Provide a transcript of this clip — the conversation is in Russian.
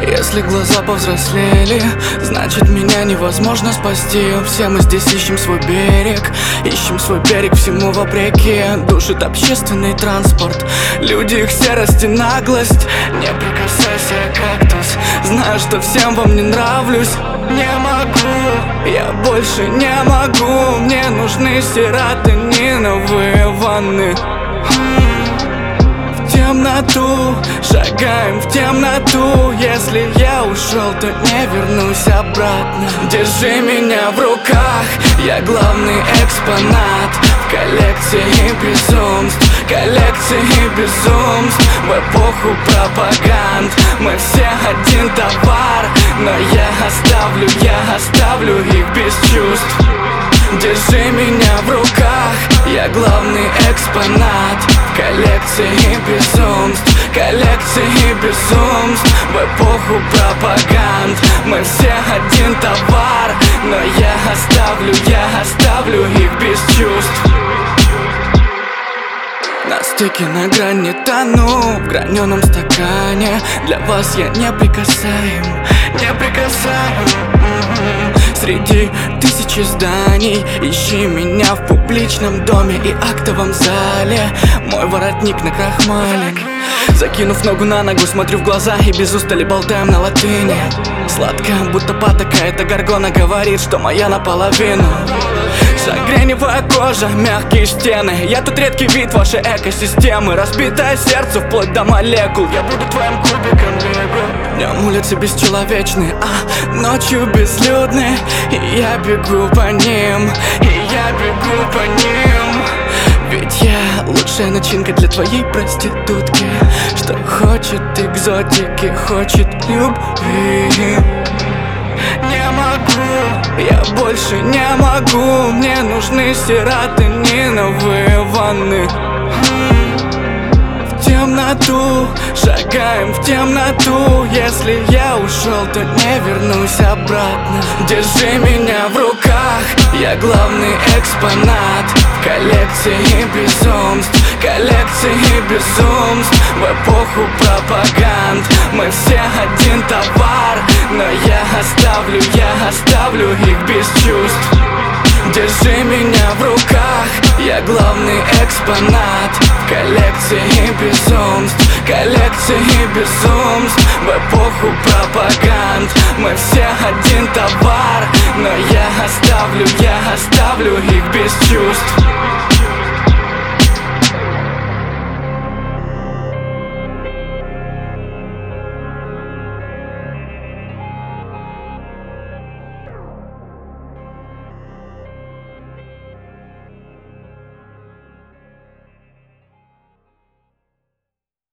Если глаза повзрослели, значит меня невозможно спасти. Все мы здесь ищем свой берег, всему вопреки. Душит общественный транспорт, люди, их серость и наглость. Не прикасайся, кактус, знаю, что всем вам не нравлюсь. Не могу, я больше не могу. Мне нужны серотониновые ванны. В темноту, шагаем в темноту. Если я ушел, то не вернусь обратно. Держи меня в руках, я главный экспонат в коллекции безумств, в эпоху пропаганд. Мы все один товар, но я оставлю их без чувств. Держи меня в руках, я главный экспонат в коллекции безумств, в эпоху пропаганд. Мы все один товар, но я оставлю их без чувств. На стыке, на грани тону, в граненом стакане. Для вас я неприкасаем. Среди тысячи зданий ищи меня в публичном доме и актовом зале. Мой воротник накрахмален. Закинув ногу на ногу, смотрю в глаза и без устали болтаем на латыни. Сладко, будто патока, эта горгона говорит, что моя наполовину. Согреневая кожа, мягкие стены. Я тут редкий вид вашей экосистемы. Разбитое сердце вплоть до молекул. Я буду твоим кубиком лего. Днем улицы бесчеловечны, а ночью безлюдны. И я бегу по ним, Ведь я лучшая начинка для твоей проститутки, что хочет экзотики, хочет любви. Не могу, я больше не могу. Мне нужны серотониновые ванны. В темноту, шагаем в темноту. Если я ушел, то не вернусь обратно. Держи меня в руках, я главный экспонат в коллекции безумств, в эпоху пропаганд. Мы все один товар, но я оставлю их без чувств. Держи меня в руках, я главный экспонат в коллекции безумств, в эпоху пропаганд. Мы все один товар, но я оставлю их без чувств.